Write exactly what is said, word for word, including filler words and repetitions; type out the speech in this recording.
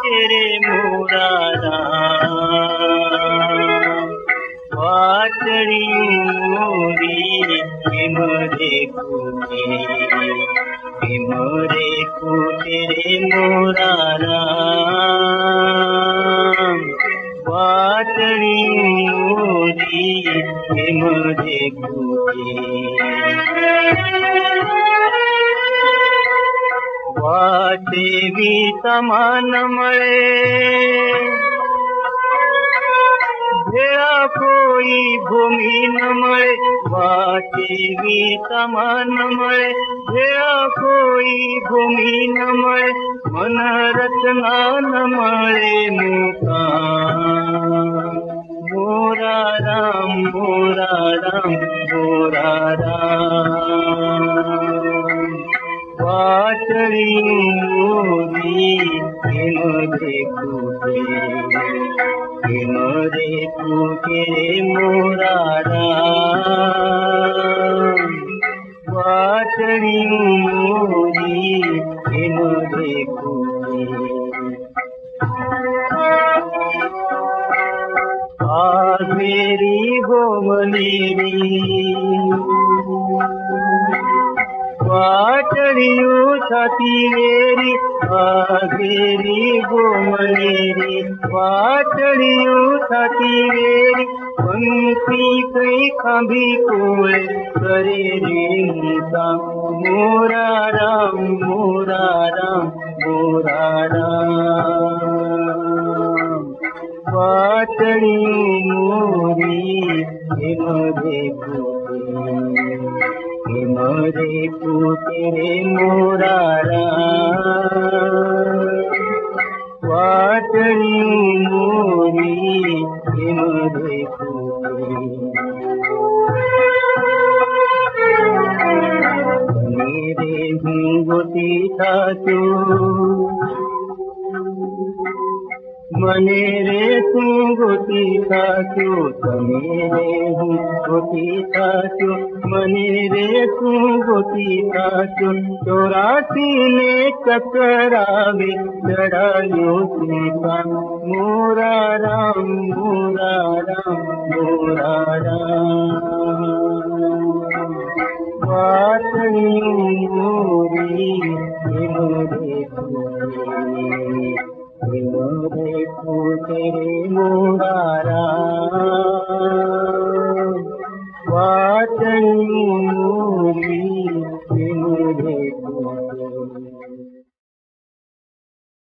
तेरे मोरा राम। वाटड़ी मोरी हिमरे कूटे हिमरे कूटे रे मोरा राम। वाटड़ी मोरी हिमरे कूटे वाटेवी समान मळे भेळा कोई भूमि न मळे। वाटेवी समान मळे भेळा कोई भूमि न मळे। मन रचना न मळे मुकाम। मोरा राम मोरा राम मोरा राम। वाटड़ी मोरी हिमरे कूटे हिमरे कूटे मोरा राम। वाटड़ी मोरी हिमरे कूटे आघेरी गोमलेरी वाटड़ियो छाती मेरी। आघेरी गोमलेरी वाटड़ियो छाती मेरी। पंखी कई खांभी कोले करे रे मुका। मोरा राम मोरा राम मोरा राम। वाटड़ी मोरी हिमरे कूटे हिमरे कूटे रे मोरा राम। वाटड़ी मोरी हिमरे कूटे मेरे गोती थाचो मने रे तू गोती थाचो। तमेरे हूँ गोती थाचो मने रे तू गोती थाचो। चौरासी ने चकरावे चढ़ायो सीता। मोरा राम मोरा राम मोरा राम। वाटड़ी मोरी हिमरे कूटे हिमरे कूटे मोरा राम। वाटड़ी मोरी हिमरे कूटे।